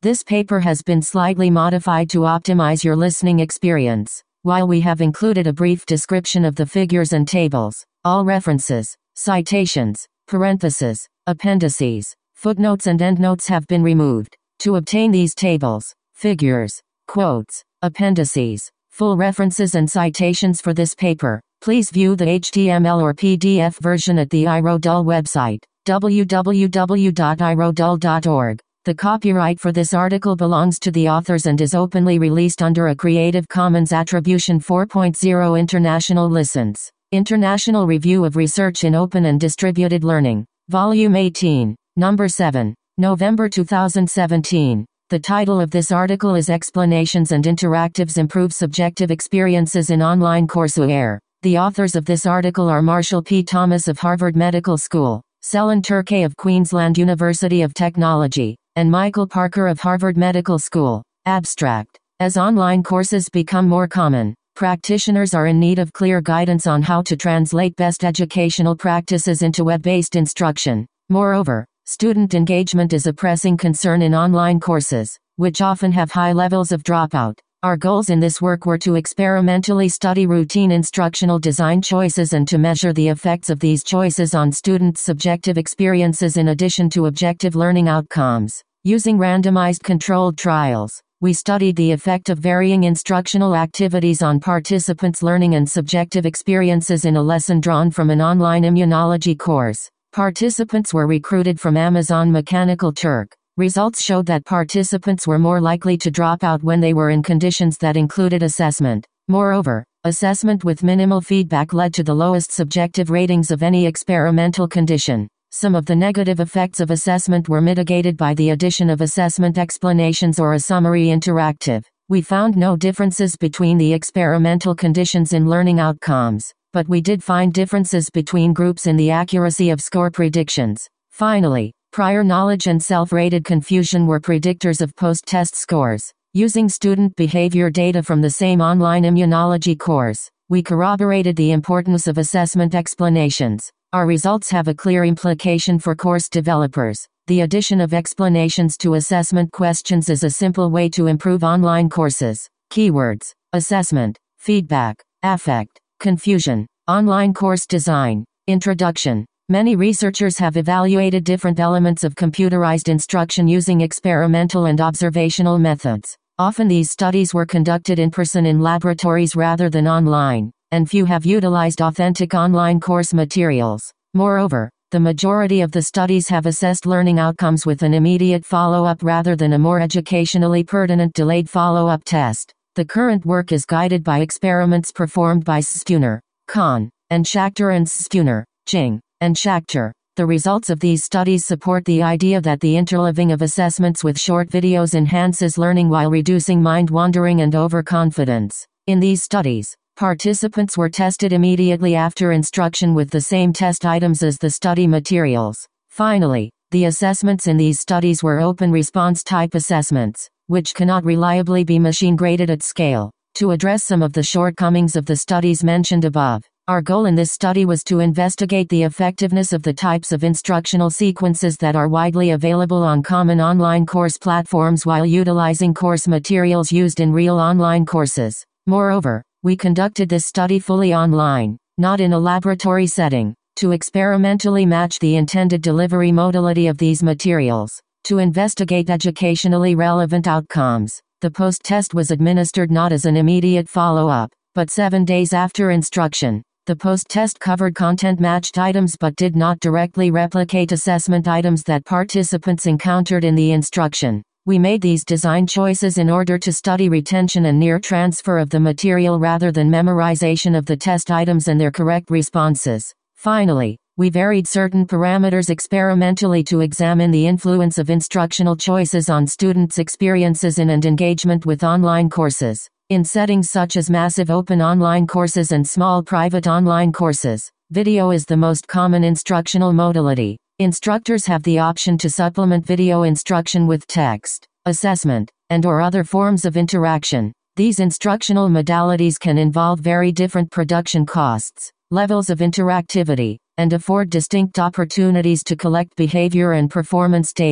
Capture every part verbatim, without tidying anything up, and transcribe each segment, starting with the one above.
This paper has been slightly modified to optimize your listening experience. While we have included a brief description of the figures and tables, all references, citations, parentheses, appendices, footnotes and endnotes have been removed. To obtain these tables, figures, quotes, appendices, full references and citations for this paper, please view the H T M L or P D F version at the iRodul website, w w w dot i rodul dot org. The copyright for this article belongs to the authors and is openly released under a Creative Commons Attribution four point oh International License. International Review of Research in Open and Distributed Learning. Volume eighteen, Number seven, November two thousand seventeen. The title of this article is Explanations and Interactives Improve Subjective Experiences in Online Courseware. The authors of this article are Marshall P. Thomas of Harvard Medical School, Selin Turkay of Queensland University of Technology, and Michael Parker of Harvard Medical School. Abstract. As online courses become more common, practitioners are in need of clear guidance on how to translate best educational practices into web-based instruction. Moreover, student engagement is a pressing concern in online courses, which often have high levels of dropout. Our goals in this work were to experimentally study routine instructional design choices and to measure the effects of these choices on students' subjective experiences in addition to objective learning outcomes. Using randomized controlled trials, we studied the effect of varying instructional activities on participants' learning and subjective experiences in a lesson drawn from an online immunology course. Participants were recruited from Amazon Mechanical Turk. Results showed that participants were more likely to drop out when they were in conditions that included assessment. Moreover, assessment with minimal feedback led to the lowest subjective ratings of any experimental condition. Some of the negative effects of assessment were mitigated by the addition of assessment explanations or a summary interactive. We found no differences between the experimental conditions in learning outcomes, but we did find differences between groups in the accuracy of score predictions. Finally, prior knowledge and self-rated confusion were predictors of post-test scores. Using student behavior data from the same online immunology course, we corroborated the importance of assessment explanations. Our results have a clear implication for course developers. The addition of explanations to assessment questions is a simple way to improve online courses. Keywords: assessment, feedback, affect, confusion, online course design. Introduction. Many researchers have evaluated different elements of computerized instruction using experimental and observational methods. Often these studies were conducted in person in laboratories rather than online, and few have utilized authentic online course materials. Moreover, the majority of the studies have assessed learning outcomes with an immediate follow-up rather than a more educationally pertinent delayed follow-up test. The current work is guided by experiments performed by Stuner, Kahn, and Schachter and Stuner, Jing, and Schachter. The results of these studies support the idea that the interleaving of assessments with short videos enhances learning while reducing mind wandering and overconfidence. In these studies, participants were tested immediately after instruction with the same test items as the study materials. Finally, the assessments in these studies were open response type assessments, which cannot reliably be machine graded at scale. To address some of the shortcomings of the studies mentioned above, our goal in this study was to investigate the effectiveness of the types of instructional sequences that are widely available on common online course platforms while utilizing course materials used in real online courses. Moreover, we conducted this study fully online, not in a laboratory setting, to experimentally match the intended delivery modality of these materials. To investigate educationally relevant outcomes, the post-test was administered not as an immediate follow-up, but seven days after instruction. The post-test covered content-matched items but did not directly replicate assessment items that participants encountered in the instruction. We made these design choices in order to study retention and near transfer of the material rather than memorization of the test items and their correct responses. Finally, we varied certain parameters experimentally to examine the influence of instructional choices on students' experiences in and engagement with online courses. In settings such as massive open online courses and small private online courses, video is the most common instructional modality. Instructors have the option to supplement video instruction with text, assessment, and/or other forms of interaction. These instructional modalities can involve very different production costs, levels of interactivity, and afford distinct opportunities to collect behavior and performance data.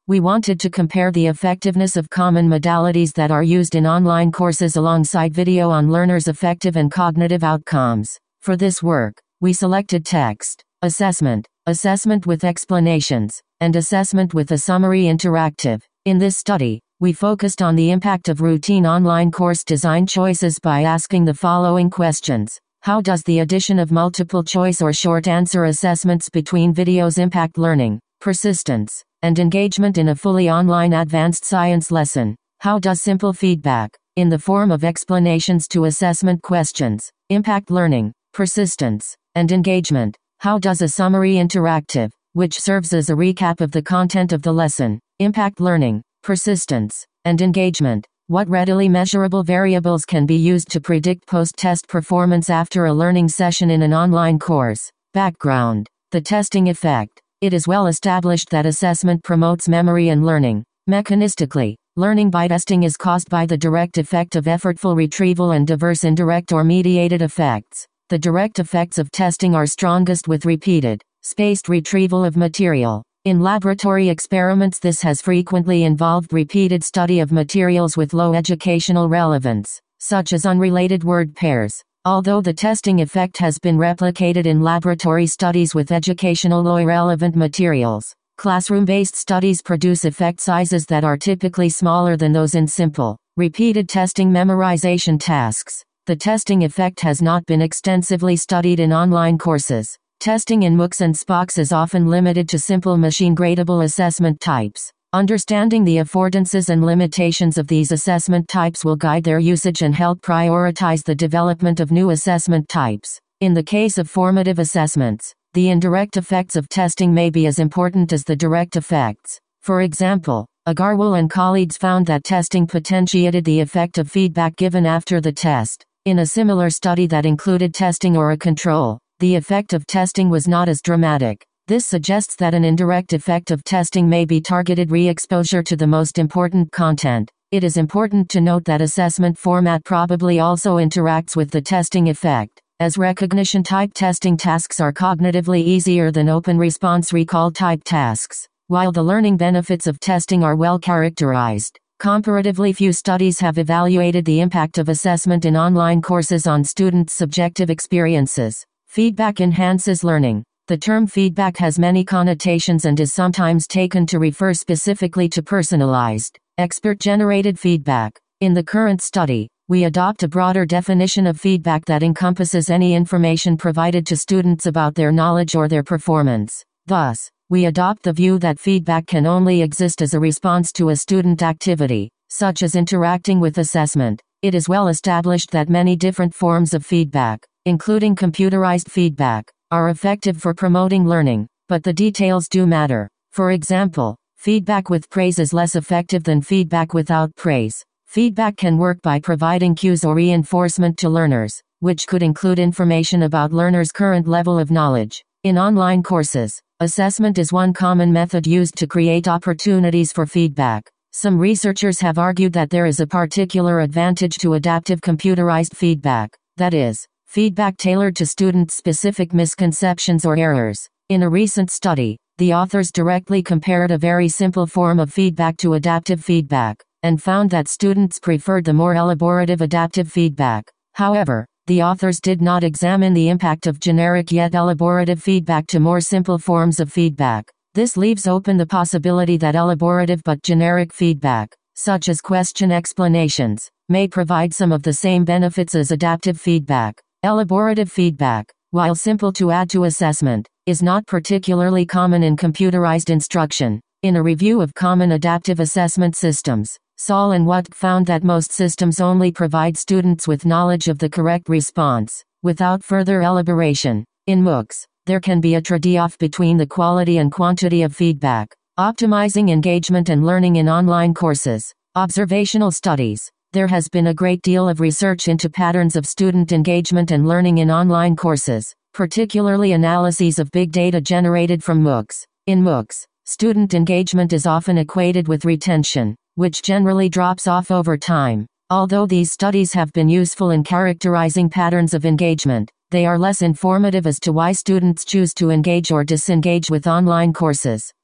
we wanted to compare the effectiveness of common modalities that are used in online courses alongside video on learners' effective and cognitive outcomes. For this work, we selected text, assessment, assessment with explanations, and assessment with a summary interactive. In this study, we focused on the impact of routine online course design choices by asking the following questions. How does the addition of multiple choice or short answer assessments between videos impact learning, persistence, and engagement in a fully online advanced science lesson? How does simple feedback, in the form of explanations to assessment questions, impact learning, persistence, and engagement? How does a summary interactive, which serves as a recap of the content of the lesson, impact learning, persistence, and engagement? What readily measurable variables can be used to predict post-test performance after a learning session in an online course? Background. The testing effect. It is well established that assessment promotes memory and learning. Mechanistically, learning by testing is caused by the direct effect of effortful retrieval and diverse indirect or mediated effects. The direct effects of testing are strongest with repeated, spaced retrieval of material. In laboratory experiments, this has frequently involved repeated study of materials with low educational relevance, such as unrelated word pairs. Although the testing effect has been replicated in laboratory studies with educationally relevant materials, classroom-based studies produce effect sizes that are typically smaller than those in simple, repeated testing memorization tasks. The testing effect has not been extensively studied in online courses. Testing in MOOCs and S P O Cs is often limited to simple machine-gradable assessment types. Understanding the affordances and limitations of these assessment types will guide their usage and help prioritize the development of new assessment types. In the case of formative assessments, the indirect effects of testing may be as important as the direct effects. For example, Agarwal and colleagues found that testing potentiated the effect of feedback given after the test. In a similar study that included testing or a control, the effect of testing was not as dramatic. This suggests that an indirect effect of testing may be targeted re-exposure to the most important content. It is important to note that assessment format probably also interacts with the testing effect, as recognition type testing tasks are cognitively easier than open response recall type tasks. While the learning benefits of testing are well characterized, comparatively few studies have evaluated the impact of assessment in online courses on students' subjective experiences. Feedback enhances learning. The term feedback has many connotations and is sometimes taken to refer specifically to personalized, expert-generated feedback. In the current study, we adopt a broader definition of feedback that encompasses any information provided to students about their knowledge or their performance. Thus, we adopt the view that feedback can only exist as a response to a student activity, such as interacting with assessment. It is well established that many different forms of feedback, including computerized feedback, are effective for promoting learning, but the details do matter. For example, feedback with praise is less effective than feedback without praise. Feedback can work by providing cues or reinforcement to learners, which could include information about learners' current level of knowledge. In online courses, assessment is one common method used to create opportunities for feedback. Some researchers have argued that there is a particular advantage to adaptive computerized feedback, that is, feedback tailored to students' specific misconceptions or errors. In a recent study, the authors directly compared a very simple form of feedback to adaptive feedback, and found that students preferred the more elaborative adaptive feedback. However, the authors did not examine the impact of generic yet elaborative feedback to more simple forms of feedback. This leaves open the possibility that elaborative but generic feedback, such as question explanations, may provide some of the same benefits as adaptive feedback. Elaborative feedback, while simple to add to assessment, is not particularly common in computerized instruction. In a review of common adaptive assessment systems, Saul and Watt found that most systems only provide students with knowledge of the correct response, without further elaboration. In MOOCs, there can be a trade-off between the quality and quantity of feedback. Optimizing engagement and learning in online courses. Observational studies. There has been a great deal of research into patterns of student engagement and learning in online courses, particularly analyses of big data generated from MOOCs. In MOOCs, student engagement is often equated with retention, which generally drops off over time. Although these studies have been useful in characterizing patterns of engagement, they are less informative as to why students choose to engage or disengage with online courses.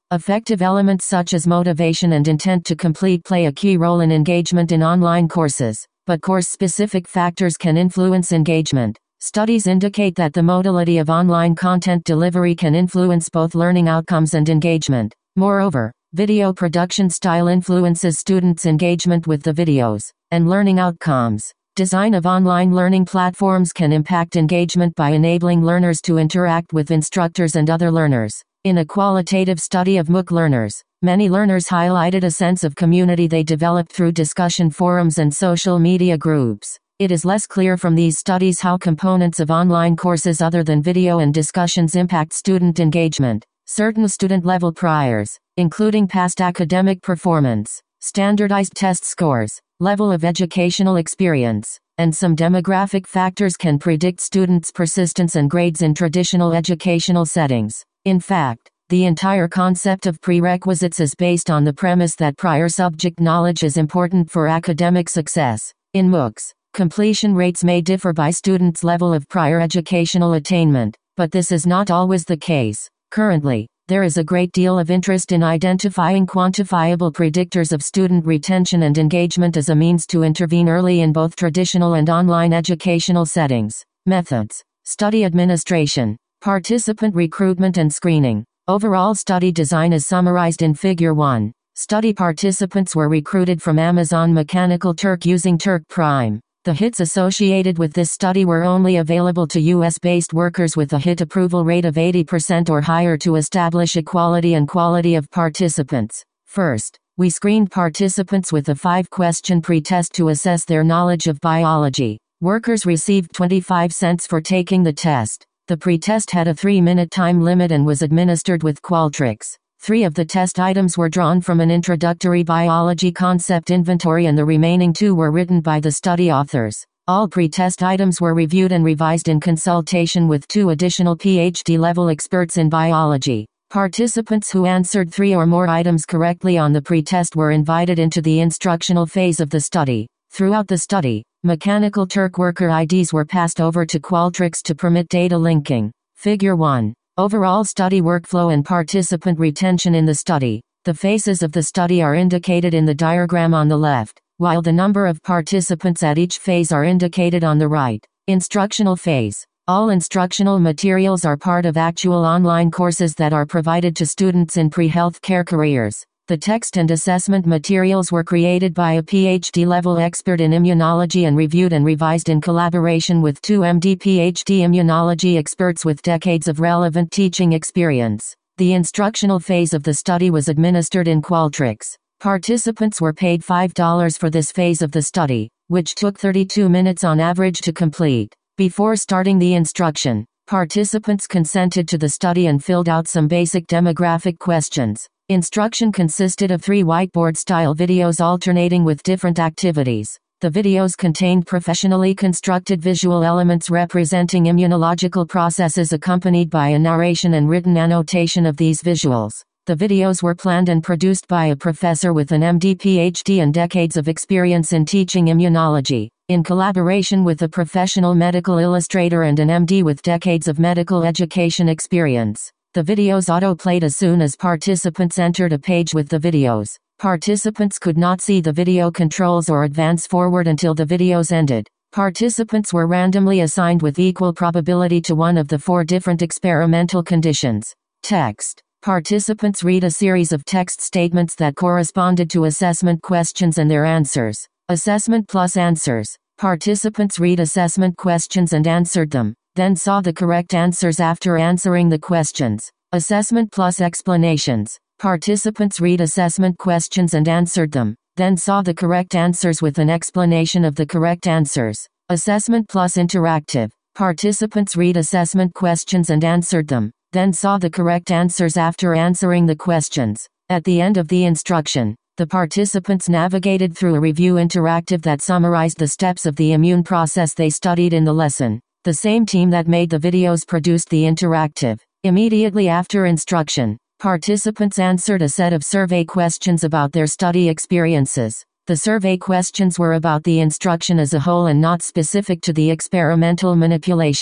Affective elements such as motivation and intent to complete play a key role in engagement in online courses, but course-specific factors can influence engagement. Studies indicate that the modality of online content delivery can influence both learning outcomes and engagement. Moreover, video production style influences students' engagement with the videos and learning outcomes. Design of online learning platforms can impact engagement by enabling learners to interact with instructors and other learners. In a qualitative study of MOOC learners, many learners highlighted a sense of community they developed through discussion forums and social media groups. It is less clear from these studies how components of online courses other than video and discussions impact student engagement. Certain student-level priors, including past academic performance, standardized test scores, level of educational experience, and some demographic factors can predict students' persistence and grades in traditional educational settings. In fact, the entire concept of prerequisites is based on the premise that prior subject knowledge is important for academic success. In MOOCs, completion rates may differ by students' level of prior educational attainment, but this is not always the case. Currently, there is a great deal of interest in identifying quantifiable predictors of student retention and engagement as a means to intervene early in both traditional and online educational settings. Methods: study administration, participant recruitment and screening. Overall study design is summarized in Figure one. Study participants were recruited from Amazon Mechanical Turk using Turk Prime. The H I Ts associated with this study were only available to U S-based workers with a H I T approval rate of eighty percent or higher to establish equality and quality of participants. First, we screened participants with a five-question pre-test to assess their knowledge of biology. Workers received twenty-five cents for taking the test. The pre-test had a three-minute time limit and was administered with Qualtrics. Three of the test items were drawn from an introductory biology concept inventory and the remaining two were written by the study authors. All pre-test items were reviewed and revised in consultation with two additional P H D-level experts in biology. Participants who answered three or more items correctly on the pre-test were invited into the instructional phase of the study. Throughout the study, Mechanical Turk worker I Ds were passed over to Qualtrics to permit data linking. Figure one. Overall study workflow and participant retention in the study. The phases of the study are indicated in the diagram on the left, while the number of participants at each phase are indicated on the right. Instructional phase. All instructional materials are part of actual online courses that are provided to students in pre-healthcare careers. The text and assessment materials were created by a P H D-level expert in immunology and reviewed and revised in collaboration with two M D P H D immunology experts with decades of relevant teaching experience. The instructional phase of the study was administered in Qualtrics. Participants were paid five dollars for this phase of the study, which took thirty-two minutes on average to complete. Before starting the instruction, participants consented to the study and filled out some basic demographic questions. Instruction consisted of three whiteboard-style videos alternating with different activities. The videos contained professionally constructed visual elements representing immunological processes accompanied by a narration and written annotation of these visuals. The videos were planned and produced by a professor with an M D P H D and decades of experience in teaching immunology, in collaboration with a professional medical illustrator and an M D with decades of medical education experience. The videos auto-played as soon as participants entered a page with the videos. Participants could not see the video controls or advance forward until the videos ended. Participants were randomly assigned with equal probability to one of the four different experimental conditions. Text. Participants read a series of text statements that corresponded to assessment questions and their answers. Assessment plus answers. Participants read assessment questions and answered them, then saw the correct answers after answering the questions. Assessment plus explanations. Participants read assessment questions and answered them, then saw the correct answers with an explanation of the correct answers. Assessment plus interactive. Participants read assessment questions and answered them, then saw the correct answers after answering the questions. At the end of the instruction, the participants navigated through a review interactive that summarized the steps of the immune process they studied in the lesson. The same team that made the videos produced the interactive. Immediately after instruction, participants answered a set of survey questions about their study experiences. The survey questions were about the instruction as a whole and not specific to the experimental manipulation.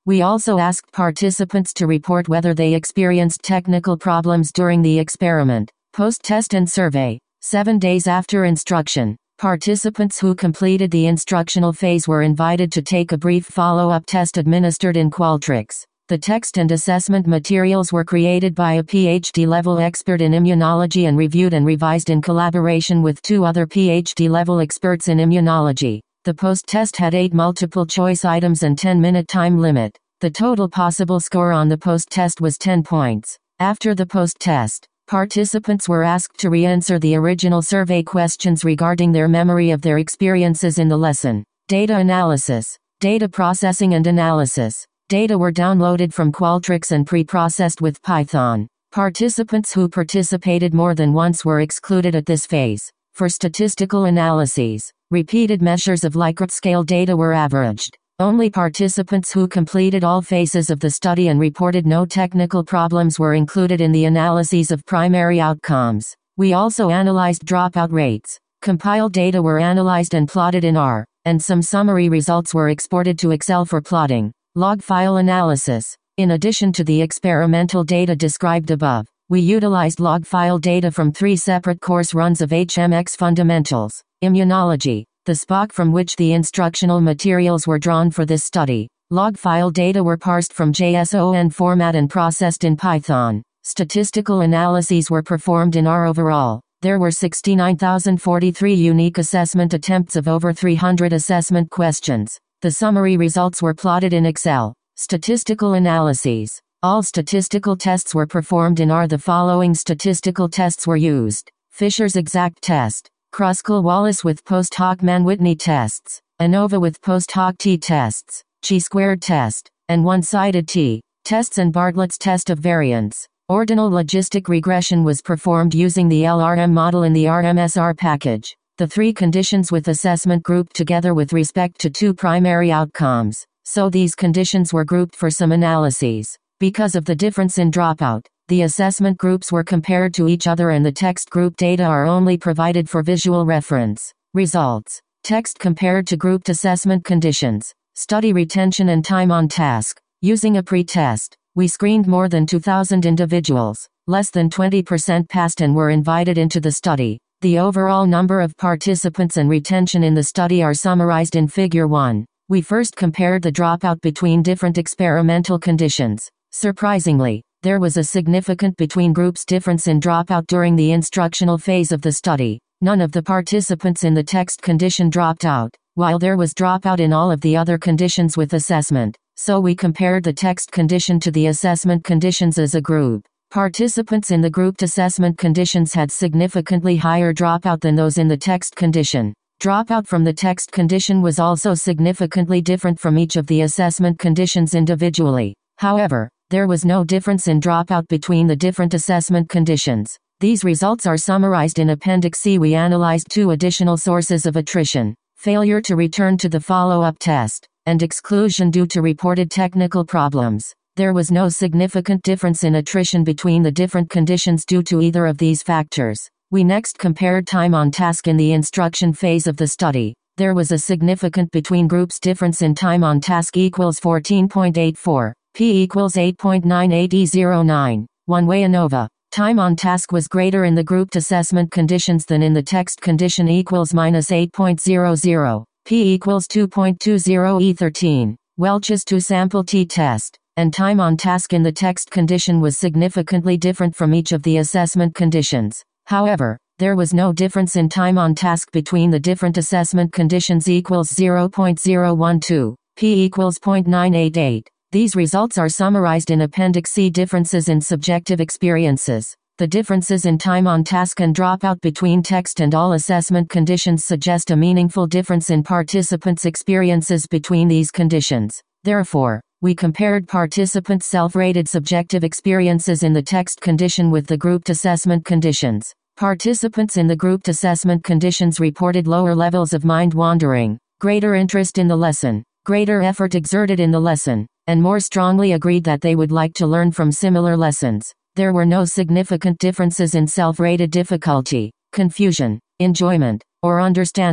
We also asked participants to report whether they experienced technical problems during the experiment. Post-test and survey. Seven days after instruction, participants who completed the instructional phase were invited to take a brief follow-up test administered in Qualtrics. The text and assessment materials were created by a PhD-level expert in immunology and reviewed and revised in collaboration with two other PhD-level experts in immunology. The post-test had eight multiple-choice items and ten-minute time limit. The total possible score on the post-test was ten points. After the post-test, participants were asked to re-answer the original survey questions regarding their memory of their experiences in the lesson. Data analysis. Data processing and analysis. Data were downloaded from Qualtrics and pre-processed with Python. Participants who participated more than once were excluded at this phase. For statistical analyses, repeated measures of Likert scale data were averaged. Only participants who completed all phases of the study and reported no technical problems were included in the analyses of primary outcomes. We also analyzed dropout rates. Compiled data were analyzed and plotted in R, and some summary results were exported to Excel for plotting. Log file analysis. In addition to the experimental data described above, we utilized log file data from three separate course runs of H M X Fundamentals. Immunology. The S P O C from which the instructional materials were drawn for this study. Log file data were parsed from JSON format and processed in Python. Statistical analyses were performed in R. Overall, there were sixty-nine thousand forty-three unique assessment attempts of over three hundred assessment questions. The summary results were plotted in Excel. Statistical analyses. All statistical tests were performed in R. The following statistical tests were used. Fisher's exact test. Kruskal-Wallis with post-hoc Mann-Whitney tests. ANOVA with post-hoc t-tests. Chi-squared test. And one-sided t-tests and Bartlett's test of variance. Ordinal logistic regression was performed using the L R M model in the R M S R package. The three conditions with assessment grouped together with respect to two primary outcomes. So these conditions were grouped for some analyses. Because of the difference in dropout, the assessment groups were compared to each other and the text group data are only provided for visual reference. Results. Text compared to grouped assessment conditions. Study retention and time on task. Using a pre-test, we screened more than two thousand individuals. Less than twenty percent passed and were invited into the study. The overall number of participants and retention in the study are summarized in Figure one. We first compared the dropout between different experimental conditions. Surprisingly, there was a significant between groups difference in dropout during the instructional phase of the study. None of the participants in the text condition dropped out, while there was dropout in all of the other conditions with assessment. So we compared the text condition to the assessment conditions as a group. Participants in the grouped assessment conditions had significantly higher dropout than those in the text condition. Dropout from the text condition was also significantly different from each of the assessment conditions individually. However, there was no difference in dropout between the different assessment conditions. These results are summarized in Appendix C. We analyzed two additional sources of attrition: failure to return to the follow-up test, and exclusion due to reported technical problems. There was no significant difference in attrition between the different conditions due to either of these factors. We next compared time on task in the instruction phase of the study. There was a significant between groups difference in time on task equals fourteen point eight four. P equals eight point nine eight E zero nine. One-way ANOVA. Time on task was greater in the grouped assessment conditions than in the text condition equals minus eight point zero zero. P equals two point two zero E thirteen. Welch's two-sample t-test. And time on task in the text condition was significantly different from each of the assessment conditions. However, there was no difference in time on task between the different assessment conditions equals zero point zero one two. P equals zero point nine eight eight. These results are summarized in Appendix C. Differences in subjective experiences. The differences in time on task and dropout between text and all assessment conditions suggest a meaningful difference in participants' experiences between these conditions. Therefore, we compared participants' self-rated subjective experiences in the text condition with the grouped assessment conditions. Participants in the grouped assessment conditions reported lower levels of mind wandering, greater interest in the lesson, greater effort exerted in the lesson, and more strongly agreed that they would like to learn from similar lessons. There were no significant differences in self-rated difficulty, confusion, enjoyment, or understanding.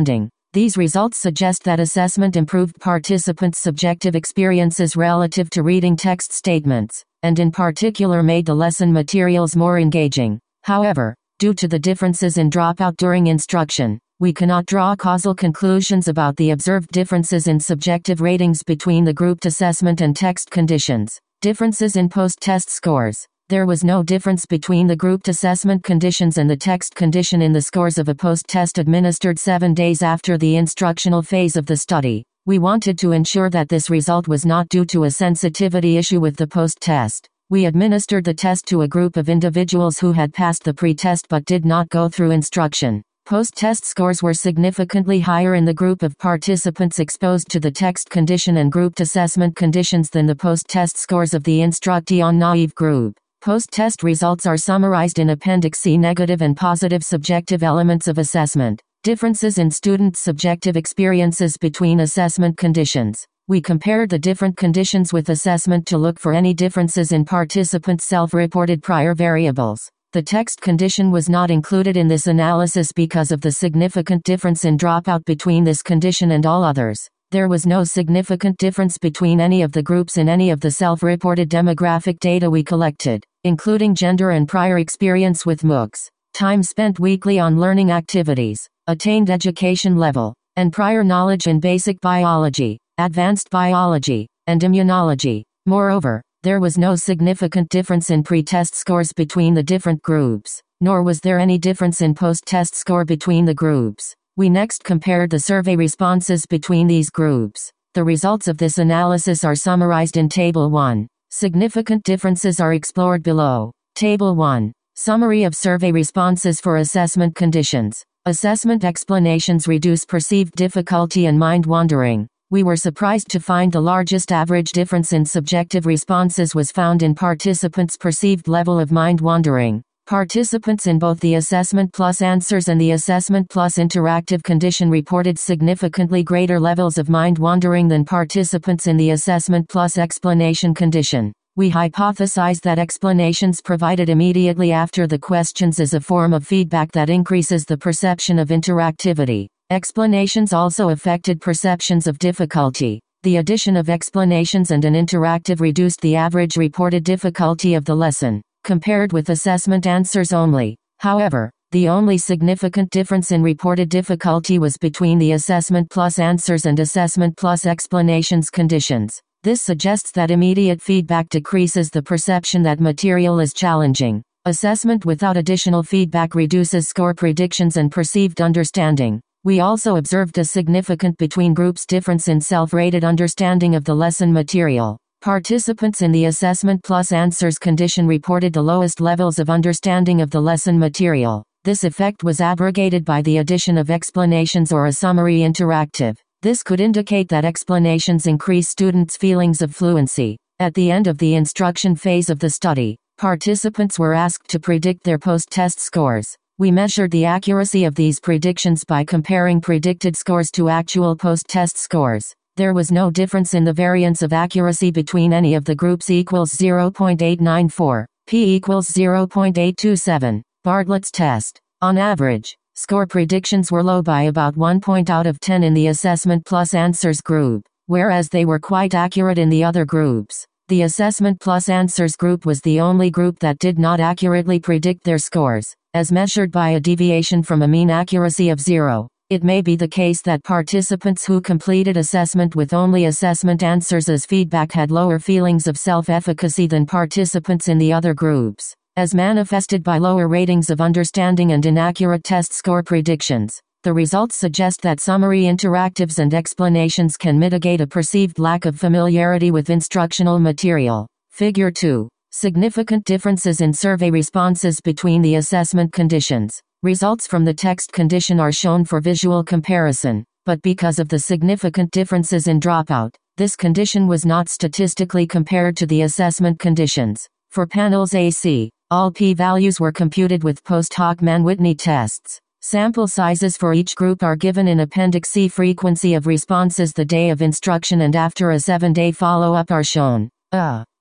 These results suggest that assessment improved participants' subjective experiences relative to reading text statements, and in particular made the lesson materials more engaging. However, due to the differences in dropout during instruction, we cannot draw causal conclusions about the observed differences in subjective ratings between the grouped assessment and text conditions. Differences in post-test scores. There was no difference between the grouped assessment conditions and the text condition in the scores of a post-test administered seven days after the instructional phase of the study. We wanted to ensure that this result was not due to a sensitivity issue with the post-test. We administered the test to a group of individuals who had passed the pre-test but did not go through instruction. Post-test scores were significantly higher in the group of participants exposed to the text condition and grouped assessment conditions than the post-test scores of the instructee-on-naive group. Post-test results are summarized in Appendix C. Negative and positive subjective elements of assessment. Differences in students' subjective experiences between assessment conditions. We compared the different conditions with assessment to look for any differences in participants' self-reported prior variables. The text condition was not included in this analysis because of the significant difference in dropout between this condition and all others. There was no significant difference between any of the groups in any of the self-reported demographic data we collected, including gender and prior experience with MOOCs, time spent weekly on learning activities, attained education level, and prior knowledge in basic biology, advanced biology, and immunology. Moreover, there was no significant difference in pre-test scores between the different groups, nor was there any difference in post-test score between the groups. We next compared the survey responses between these groups. The results of this analysis are summarized in Table one. Significant differences are explored below. Table one. Summary of survey responses for assessment conditions. Assessment explanations reduce perceived difficulty and mind wandering. We were surprised to find the largest average difference in subjective responses was found in participants' perceived level of mind wandering. Participants in both the Assessment Plus Answers and the Assessment Plus Interactive condition reported significantly greater levels of mind wandering than participants in the Assessment Plus Explanation condition. We hypothesized that explanations provided immediately after the questions is a form of feedback that increases the perception of interactivity. Explanations also affected perceptions of difficulty. The addition of explanations and an interactive reduced the average reported difficulty of the lesson, compared with assessment answers only. However, the only significant difference in reported difficulty was between the Assessment Plus Answers and Assessment Plus Explanations conditions. This suggests that immediate feedback decreases the perception that material is challenging. Assessment without additional feedback reduces score predictions and perceived understanding. We also observed a significant between groups difference in self-rated understanding of the lesson material. Participants in the Assessment Plus Answers condition reported the lowest levels of understanding of the lesson material. This effect was abrogated by the addition of explanations or a summary interactive. This could indicate that explanations increase students' feelings of fluency. At the end of the instruction phase of the study, participants were asked to predict their post-test scores. We measured the accuracy of these predictions by comparing predicted scores to actual post-test scores. There was no difference in the variance of accuracy between any of the groups equals zero point eight nine four, p equals zero point eight two seven. Bartlett's test. On average, score predictions were low by about one point out of ten in the Assessment Plus Answers group, whereas they were quite accurate in the other groups. The Assessment Plus Answers group was the only group that did not accurately predict their scores, as measured by a deviation from a mean accuracy of zero. It may be the case that participants who completed assessment with only assessment answers as feedback had lower feelings of self-efficacy than participants in the other groups, as manifested by lower ratings of understanding and inaccurate test score predictions. The results suggest that summary interactives and explanations can mitigate a perceived lack of familiarity with instructional material. Figure two. Significant differences in survey responses between the assessment conditions. Results from the text condition are shown for visual comparison, but because of the significant differences in dropout, this condition was not statistically compared to the assessment conditions. For panels A C, all p-values were computed with post-hoc Mann-Whitney tests. Sample sizes for each group are given in Appendix C. Frequency of responses the day of instruction and after a seven-day follow-up are shown. A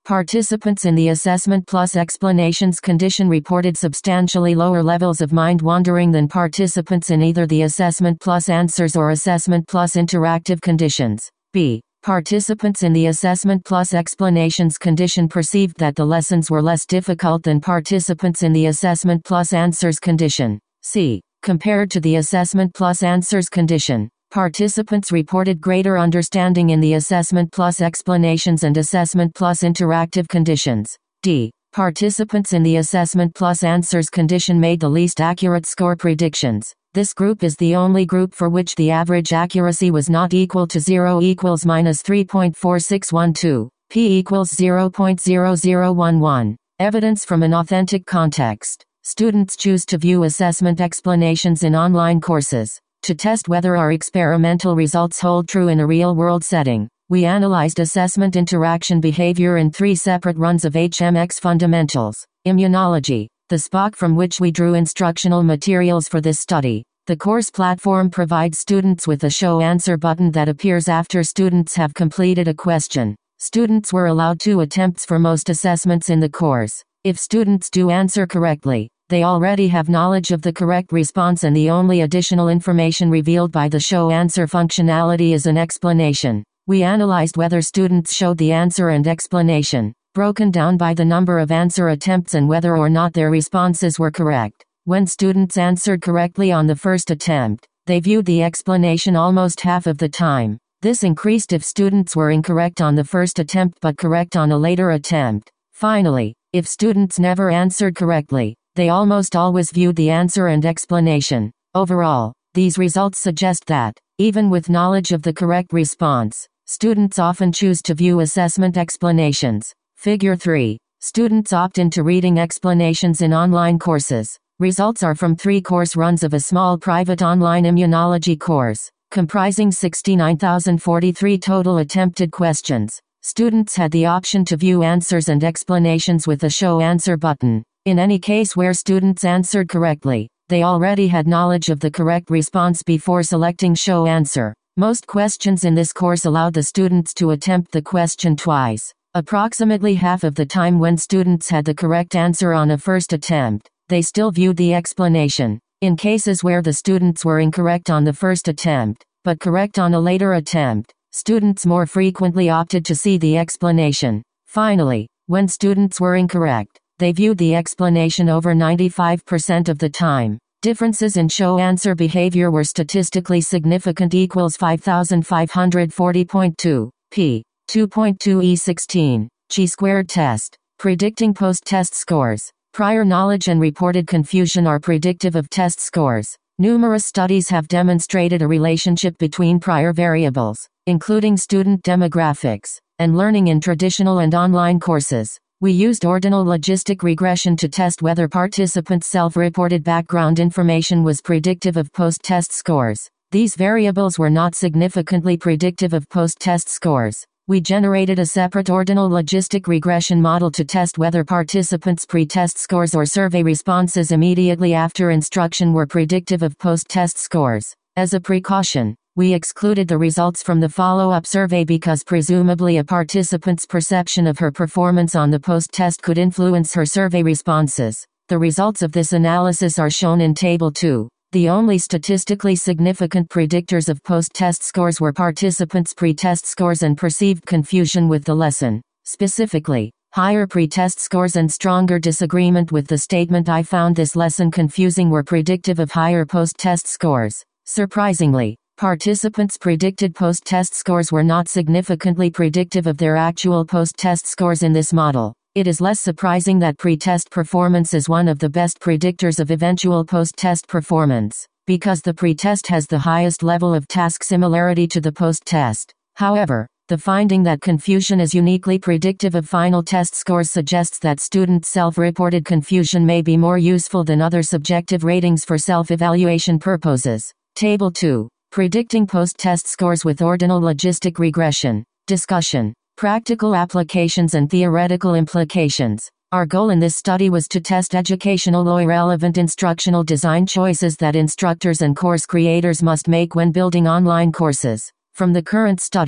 Participants in the Assessment Plus Explanations condition reported substantially lower levels of mind wandering than participants in either the Assessment Plus Answers or Assessment Plus Interactive conditions. B. Participants in the Assessment Plus Explanations condition perceived that the lessons were less difficult than participants in the Assessment Plus Answers condition. C. Compared to the Assessment Plus Answers condition, participants reported greater understanding in the Assessment Plus Explanations and Assessment Plus Interactive conditions. D. Participants in the Assessment Plus Answers condition made the least accurate score predictions. This group is the only group for which the average accuracy was not equal to zero equals minus three point four six one two, p equals zero point zero zero one one. Evidence from an authentic context. Students choose to view assessment explanations in online courses. To test whether our experimental results hold true in a real-world setting, we analyzed assessment interaction behavior in three separate runs of H M X Fundamentals. Immunology, the S P O C from which we drew instructional materials for this study. The course platform provides students with a show answer button that appears after students have completed a question. Students were allowed two attempts for most assessments in the course. If students do answer correctly, they already have knowledge of the correct response, and the only additional information revealed by the show answer functionality is an explanation. We analyzed whether students showed the answer and explanation, broken down by the number of answer attempts, and whether or not their responses were correct. When students answered correctly on the first attempt, they viewed the explanation almost half of the time. This increased if students were incorrect on the first attempt but correct on a later attempt. Finally, if students never answered correctly, they almost always viewed the answer and explanation. Overall, these results suggest that, even with knowledge of the correct response, students often choose to view assessment explanations. Figure three. Students opt into reading explanations in online courses. Results are from three course runs of a small private online immunology course, comprising sixty-nine thousand forty-three total attempted questions. Students had the option to view answers and explanations with a show answer button. In any case where students answered correctly, they already had knowledge of the correct response before selecting show answer. Most questions in this course allowed the students to attempt the question twice. Approximately half of the time when students had the correct answer on a first attempt, they still viewed the explanation. In cases where the students were incorrect on the first attempt, but correct on a later attempt, students more frequently opted to see the explanation. Finally, when students were incorrect, they viewed the explanation over ninety-five percent of the time. Differences in show answer behavior were statistically significant equals five thousand five hundred forty point two, p. two point two e sixteen, chi-squared test. Predicting post-test scores. Prior knowledge and reported confusion are predictive of test scores. Numerous studies have demonstrated a relationship between prior variables, including student demographics, and learning in traditional and online courses. We used ordinal logistic regression to test whether participants' self-reported background information was predictive of post-test scores. These variables were not significantly predictive of post-test scores. We generated a separate ordinal logistic regression model to test whether participants' pre-test scores or survey responses immediately after instruction were predictive of post-test scores. As a precaution, we excluded the results from the follow-up survey because presumably a participant's perception of her performance on the post-test could influence her survey responses. The results of this analysis are shown in Table two. The only statistically significant predictors of post-test scores were participants' pre-test scores and perceived confusion with the lesson. Specifically, higher pre-test scores and stronger disagreement with the statement "I found this lesson confusing" were predictive of higher post-test scores. Surprisingly, participants' predicted post-test scores were not significantly predictive of their actual post-test scores in this model. It is less surprising that pre-test performance is one of the best predictors of eventual post-test performance, because the pre-test has the highest level of task similarity to the post-test. However, the finding that confusion is uniquely predictive of final test scores suggests that students' self-reported confusion may be more useful than other subjective ratings for self-evaluation purposes. Table two. Predicting post-test scores with ordinal logistic regression. Discussion. Practical applications and theoretical implications. Our goal in this study was to test educationally relevant instructional design choices that instructors and course creators must make when building online courses. From the current study,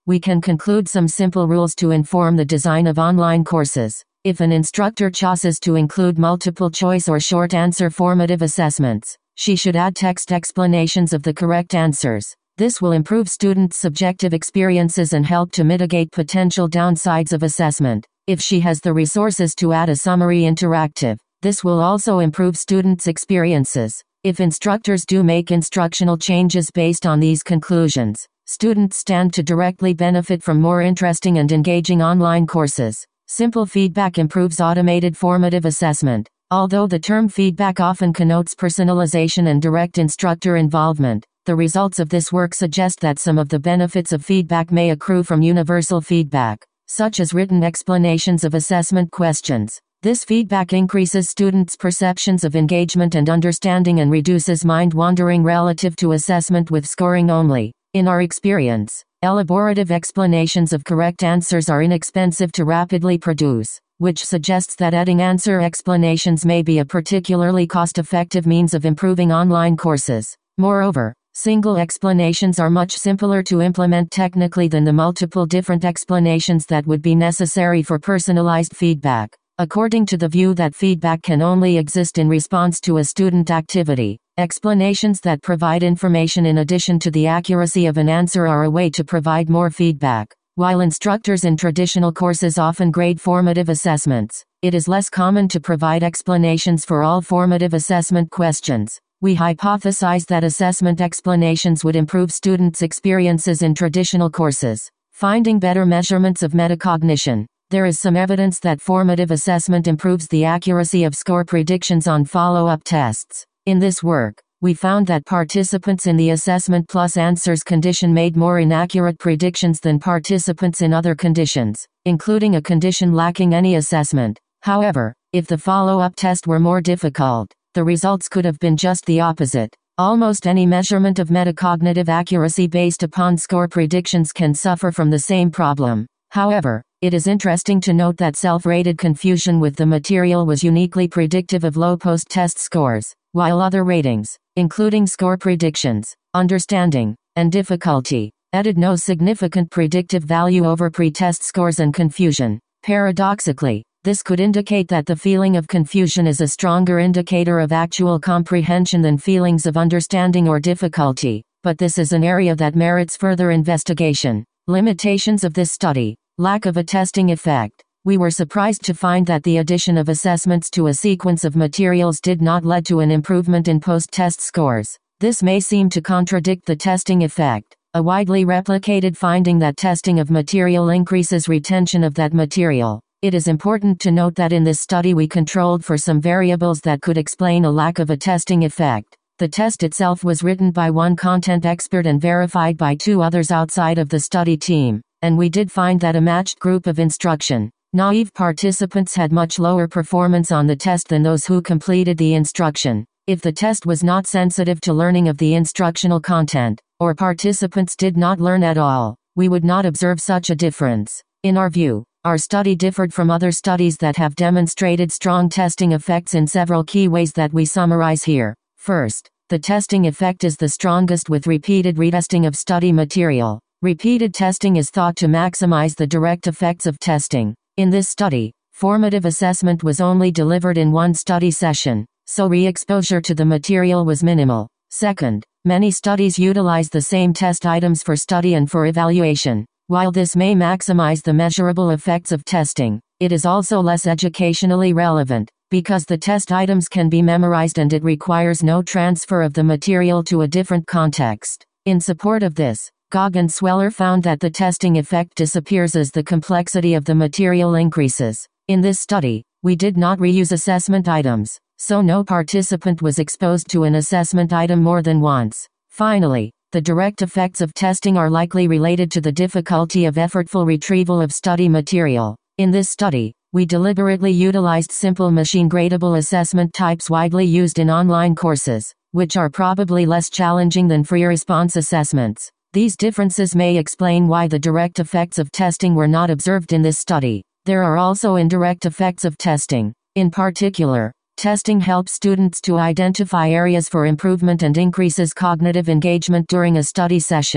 we can conclude some simple rules to inform the design of online courses. If an instructor chooses to include multiple choice or short answer formative assessments, she should add text explanations of the correct answers. This will improve students' subjective experiences and help to mitigate potential downsides of assessment. If she has the resources to add a summary interactive, this will also improve students' experiences. If instructors do make instructional changes based on these conclusions, students stand to directly benefit from more interesting and engaging online courses. Simple feedback improves automated formative assessment. Although the term feedback often connotes personalization and direct instructor involvement, the results of this work suggest that some of the benefits of feedback may accrue from universal feedback, such as written explanations of assessment questions. This feedback increases students' perceptions of engagement and understanding and reduces mind wandering relative to assessment with scoring only. In our experience, elaborative explanations of correct answers are inexpensive to rapidly produce, which suggests that adding answer explanations may be a particularly cost-effective means of improving online courses. Moreover, single explanations are much simpler to implement technically than the multiple different explanations that would be necessary for personalized feedback. According to the view that feedback can only exist in response to a student activity, explanations that provide information in addition to the accuracy of an answer are a way to provide more feedback. While instructors in traditional courses often grade formative assessments, it is less common to provide explanations for all formative assessment questions. We hypothesize that assessment explanations would improve students' experiences in traditional courses. Finding better measurements of metacognition. There is some evidence that formative assessment improves the accuracy of score predictions on follow-up tests. In this work, we found that participants in the assessment plus answers condition made more inaccurate predictions than participants in other conditions, including a condition lacking any assessment. However, if the follow-up test were more difficult, the results could have been just the opposite. Almost any measurement of metacognitive accuracy based upon score predictions can suffer from the same problem. However, it is interesting to note that self-rated confusion with the material was uniquely predictive of low post-test scores, while other ratings, including score predictions, understanding, and difficulty, added no significant predictive value over pre-test scores and confusion. Paradoxically, this could indicate that the feeling of confusion is a stronger indicator of actual comprehension than feelings of understanding or difficulty, but this is an area that merits further investigation. Limitations of this study. Lack of a testing effect. We were surprised to find that the addition of assessments to a sequence of materials did not lead to an improvement in post-test scores. This may seem to contradict the testing effect, a widely replicated finding that testing of material increases retention of that material. It is important to note that in this study we controlled for some variables that could explain a lack of a testing effect. The test itself was written by one content expert and verified by two others outside of the study team, and we did find that a matched group of instruction naive participants had much lower performance on the test than those who completed the instruction. If the test was not sensitive to learning of the instructional content, or participants did not learn at all, we would not observe such a difference. In our view, our study differed from other studies that have demonstrated strong testing effects in several key ways that we summarize here. First, the testing effect is the strongest with repeated retesting of study material. Repeated testing is thought to maximize the direct effects of testing. In this study, formative assessment was only delivered in one study session, so re-exposure to the material was minimal. Second, many studies utilize the same test items for study and for evaluation. While this may maximize the measurable effects of testing, it is also less educationally relevant, because the test items can be memorized and it requires no transfer of the material to a different context. In support of this, Gog and Sweller found that the testing effect disappears as the complexity of the material increases. In this study, we did not reuse assessment items, so no participant was exposed to an assessment item more than once. Finally, the direct effects of testing are likely related to the difficulty of effortful retrieval of study material. In this study, we deliberately utilized simple machine-gradable assessment types widely used in online courses, which are probably less challenging than free response assessments. These differences may explain why the direct effects of testing were not observed in this study. There are also indirect effects of testing. In particular, testing helps students to identify areas for improvement and increases cognitive engagement during a study session.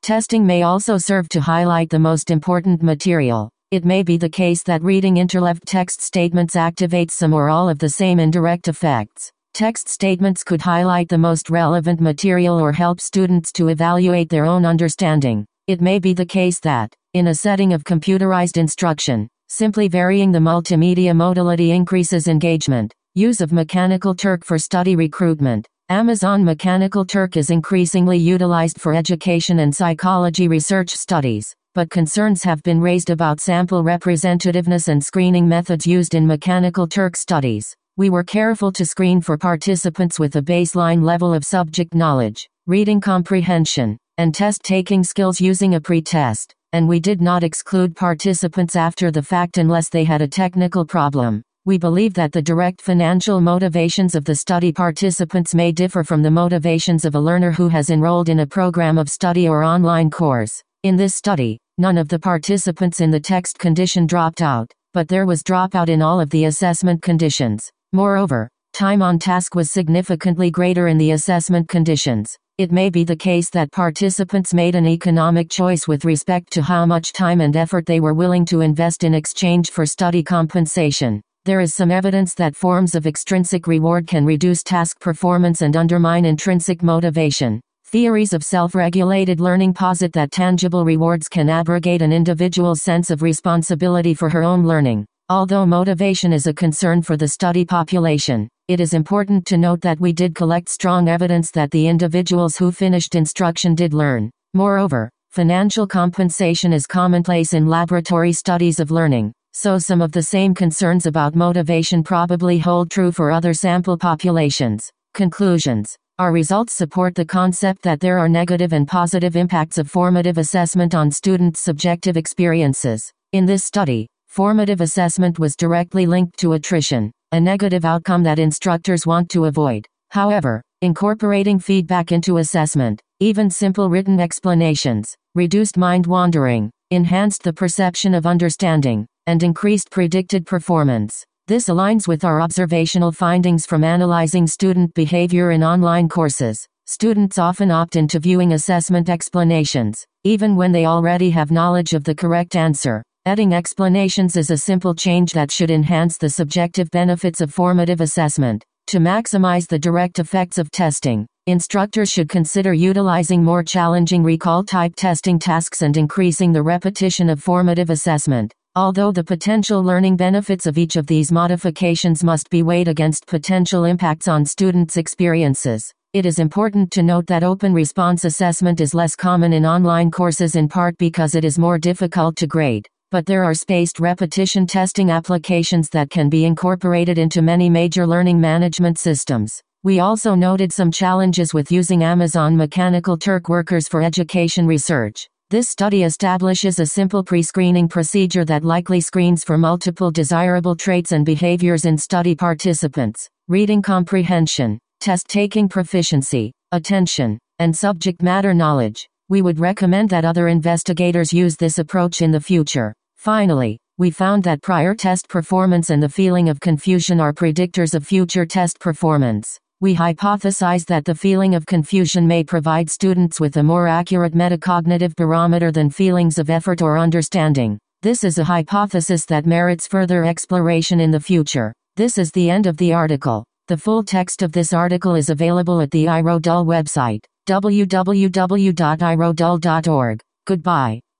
Testing may also serve to highlight the most important material. It may be the case that reading interleaved text statements activates some or all of the same indirect effects. Text statements could highlight the most relevant material or help students to evaluate their own understanding. It may be the case that, in a setting of computerized instruction, simply varying the multimedia modality increases engagement. Use of Mechanical Turk for study recruitment. Amazon Mechanical Turk is increasingly utilized for education and psychology research studies, but concerns have been raised about sample representativeness and screening methods used in Mechanical Turk studies. We were careful to screen for participants with a baseline level of subject knowledge, reading comprehension, and test-taking skills using a pre-test, and we did not exclude participants after the fact unless they had a technical problem. We believe that the direct financial motivations of the study participants may differ from the motivations of a learner who has enrolled in a program of study or online course. In this study, none of the participants in the text condition dropped out, but there was dropout in all of the assessment conditions. Moreover, time on task was significantly greater in the assessment conditions. It may be the case that participants made an economic choice with respect to how much time and effort they were willing to invest in exchange for study compensation. There is some evidence that forms of extrinsic reward can reduce task performance and undermine intrinsic motivation. Theories of self-regulated learning posit that tangible rewards can abrogate an individual's sense of responsibility for her own learning. Although motivation is a concern for the study population, it is important to note that we did collect strong evidence that the individuals who finished instruction did learn. Moreover, financial compensation is commonplace in laboratory studies of learning, so some of the same concerns about motivation probably hold true for other sample populations. Conclusions. Our results support the concept that there are negative and positive impacts of formative assessment on students' subjective experiences. In this study, formative assessment was directly linked to attrition, a negative outcome that instructors want to avoid. However, incorporating feedback into assessment, even simple written explanations, reduced mind wandering, enhanced the perception of understanding, and increased predicted performance. This aligns with our observational findings from analyzing student behavior in online courses. Students often opt into viewing assessment explanations, even when they already have knowledge of the correct answer. Adding explanations is a simple change that should enhance the subjective benefits of formative assessment. To maximize the direct effects of testing, instructors should consider utilizing more challenging recall-type testing tasks and increasing the repetition of formative assessment. Although the potential learning benefits of each of these modifications must be weighed against potential impacts on students' experiences, it is important to note that open response assessment is less common in online courses in part because it is more difficult to grade. But there are spaced repetition testing applications that can be incorporated into many major learning management systems. We also noted some challenges with using Amazon Mechanical Turk workers for education research. This study establishes a simple pre-screening procedure that likely screens for multiple desirable traits and behaviors in study participants: reading comprehension, test-taking proficiency, attention, and subject matter knowledge. We would recommend that other investigators use this approach in the future. Finally, we found that prior test performance and the feeling of confusion are predictors of future test performance. We hypothesize that the feeling of confusion may provide students with a more accurate metacognitive barometer than feelings of effort or understanding. This is a hypothesis that merits further exploration in the future. This is the end of the article. The full text of this article is available at the iRodul website, w w w dot i rodul dot org. Goodbye.